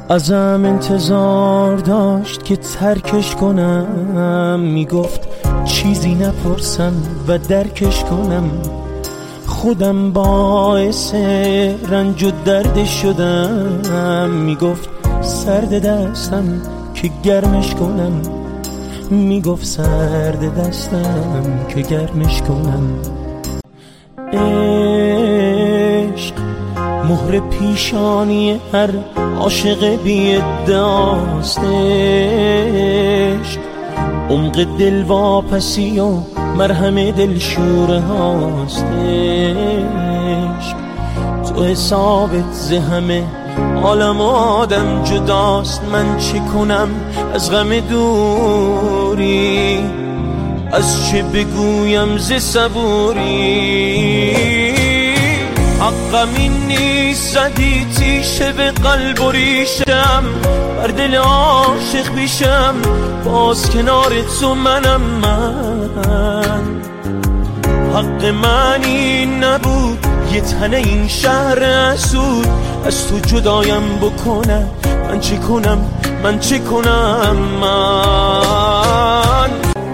ازم انتظار داشت که ترکش کنم، میگفت چیزی نپرسم و درکش کنم. خودم باعث رنج و درد شدم، میگفت سرد دستم که گرمش کنم، میگفت سرد دستم که گرمش کنم. عشق مهر پیشانی هر عاشق بی ادعاست. عشق عمق دل واپسی و مرهم دل شوره هاست. عشق تو حسابت ز همه عالم آدم جداست. من چه کنم از غم دوری، از چه بگویم ز صبوری. حقم این نیست زدی تیشه به قلب و ریشم، بر دل عاشق بیشم باز کنار تو منم. من حق من این نبود یه تنه این شهر اسود از تو جدایم بکنه. من چه کنم، من چه کنم من.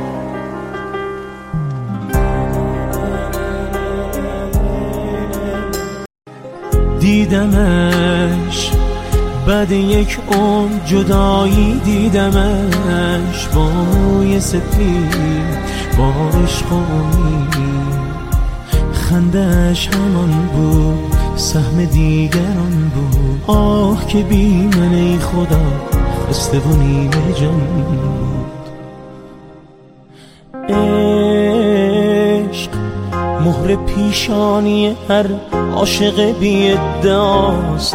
دیدمش بعد یک عمر جدایی، دیدمش با موی سپید با عشق و امید. خنده‌اش همان بود، سهم دیگران بود. آه که بی من ای خدا خسته و نیمه جان بود. عشق مهر پیشانی هر عاشق بی ادعاست.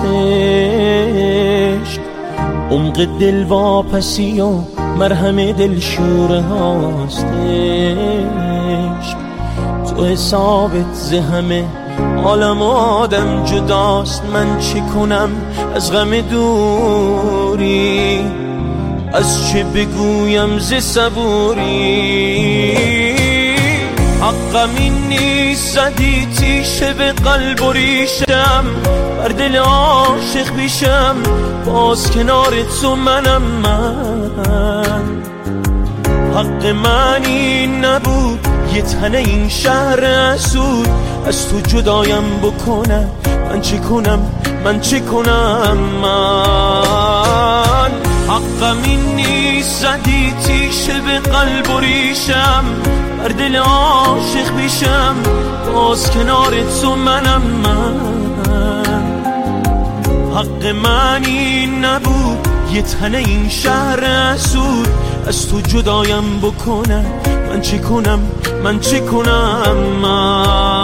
عشق عمق دل واپسی و مرهم دل شوره هاست. عشق تو حسابت ز همه عالم آدم جداست. من چه کنم از غم دوری، از چه بگویم ز صبوری. حقم این نیست زدی تیشه به قلب و ریشم، بر دل عاشق بیشم باز کنار تو منم. من حق من این نبود یه تنه این شهر اسود از تو جدایم بکنه. من چه کنم، من چه کنم من. حقم این نیست زدی تیشه به قلب و ریشم، بر دل عاشق بیشم باز کنار تو منم. من حق من این نبود یه تنه این شهر اسود از تو جدایم بکنه. من چه کنم، من چه کنم من.